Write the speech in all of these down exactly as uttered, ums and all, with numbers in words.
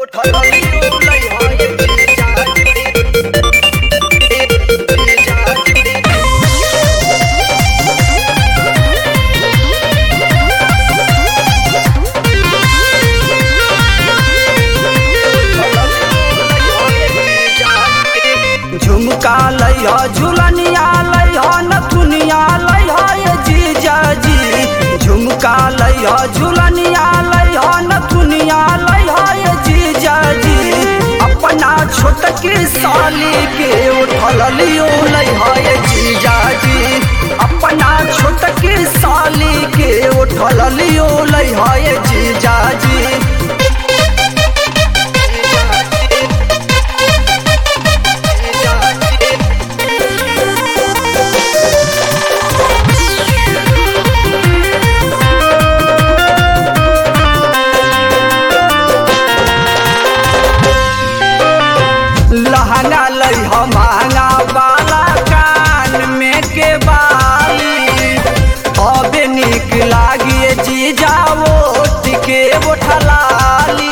झुमका लइह झुलनिया लइह नथुनिया लइह ये जीजा जी। झुमका लइह झुलनिया लइह नथुनिया लइह ये जीजा जी। अपना छोटकी साली के उठल लियो लइह ये जीजा जी। अपना छोटकी साली के उठल लियो लइह ये जीजा जी। लहंगा लइह महंगा वाला कान में के बाली। अबे निक लागिए जीजा ओठ के बोठलाली।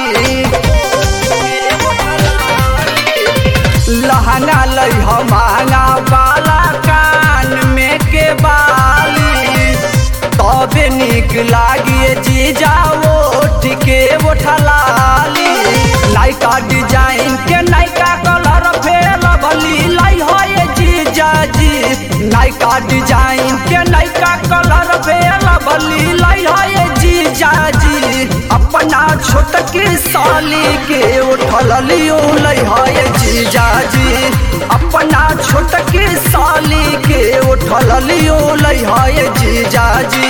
लहंगा लइह महंगा वाला कान में के बाली। तबे निक लागिए जीजा ओठ के बोठलाली। नाइका डिजाइन के नाइका कलर फेल भली लइह ये जीजा जी। नाइका डिजाइन के नाइका कलर फेल भली लइह ये जीजा जी। अपना छोटकी साली के उठल लियो लइह ये जीजा जी। अपना छोटकी साली के उठल लियो लइह ये जीजा जी।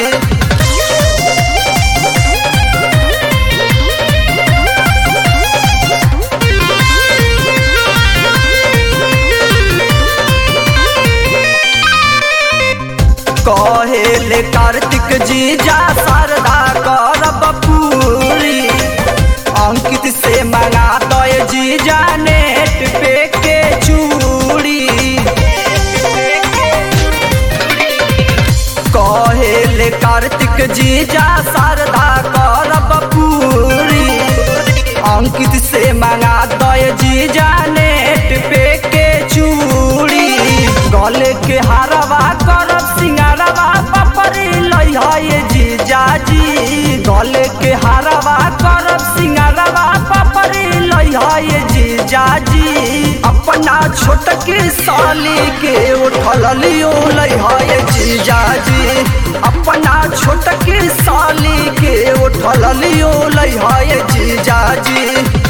कहेले कार्तिक जीजा शारदा करब पूरी। अंकित से मंगा दे जीजा नेट पे के चूड़ी। कहेले कार्तिक जीजा शारदा करब पूरी। अंकित से मंगा दे जीजा नेट पे के चूड़ी। गले के हारवा करब सिंगारवा पपरी लइह ये जीजा जी। गले के हारवा करब सिंगारवा पपरी लइह ये जीजा जी। अपना छोटकी साली के उठल लियो लइह ये जीजा जी। अपना छोटकी साली के उठल लियो लइह ये जीजा जी।